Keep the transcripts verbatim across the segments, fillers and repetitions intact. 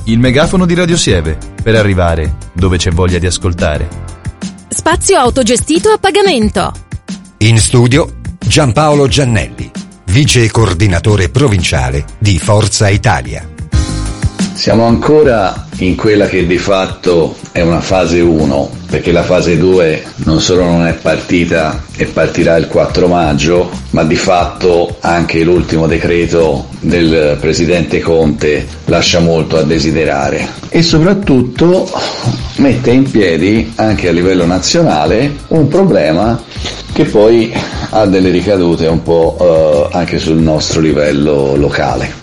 Il megafono di Radio Sieve, per arrivare dove c'è voglia di ascoltare. Spazio autogestito a pagamento. In studio Giampaolo Giannelli, vice coordinatore provinciale di Forza Italia. Siamo ancora in quella che di fatto è una fase uno, perché la fase due non solo non è partita e partirà il quattro maggio, ma di fatto anche l'ultimo decreto del presidente Conte lascia molto a desiderare e soprattutto mette in piedi anche a livello nazionale un problema che poi ha delle ricadute un po' eh, anche sul nostro livello locale.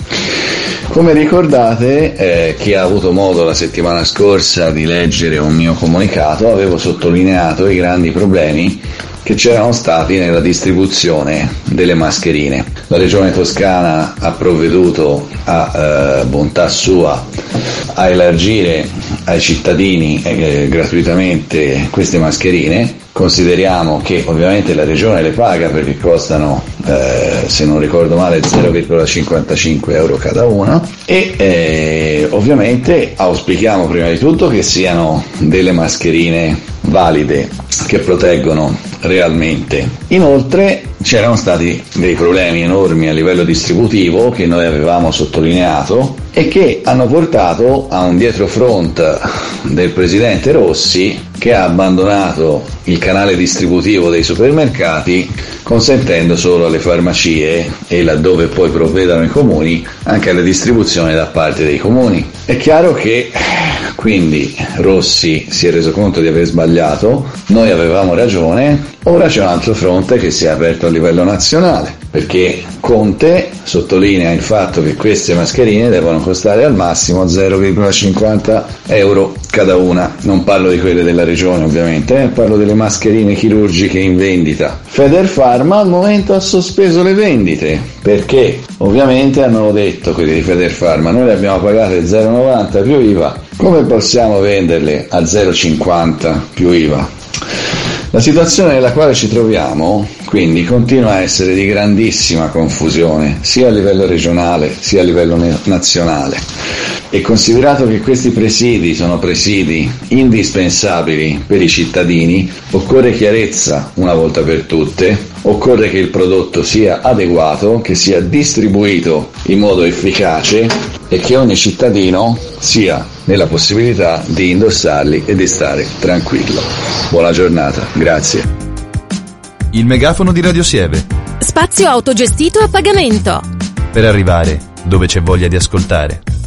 Come ricordate, eh, chi ha avuto modo la settimana scorsa di leggere un mio comunicato, avevo sottolineato i grandi problemi che c'erano stati nella distribuzione delle mascherine. La Regione Toscana ha provveduto a eh, bontà sua a elargire ai cittadini eh, gratuitamente queste mascherine. Consideriamo che ovviamente la Regione le paga perché costano, eh, se non ricordo male, zero virgola cinquantacinque euro cada una e eh, ovviamente auspichiamo prima di tutto che siano delle mascherine valide, che proteggono realmente. Inoltre c'erano stati dei problemi enormi a livello distributivo che noi avevamo sottolineato e che hanno portato a un dietrofront del presidente Rossi, che ha abbandonato il canale distributivo dei supermercati, consentendo solo alle farmacie e laddove poi provvedano i comuni anche la distribuzione da parte dei comuni. È chiaro che quindi Rossi si è reso conto di aver sbagliato, noi avevamo ragione, ora c'è un altro fronte che si è aperto a livello nazionale, perché Conte sottolinea il fatto che queste mascherine devono costare al massimo zero virgola cinquanta euro cada una. Non parlo di quelle della regione ovviamente, eh, parlo delle mascherine chirurgiche in vendita. Federpharma al momento ha sospeso le vendite, perché ovviamente hanno detto quelli di Federpharma: noi le abbiamo pagate zero virgola novanta più I V A, come possiamo venderle a zero virgola cinquanta più I V A? La situazione nella quale ci troviamo quindi continua a essere di grandissima confusione sia a livello regionale sia a livello nazionale, e considerato che questi presidi sono presidi indispensabili per i cittadini, occorre chiarezza una volta per tutte, occorre che il prodotto sia adeguato, che sia distribuito in modo efficace e che ogni cittadino sia nella possibilità di indossarli e di stare tranquillo. Buona giornata, grazie. Il megafono di Radio Sieve. Spazio autogestito a pagamento. Per arrivare dove c'è voglia di ascoltare.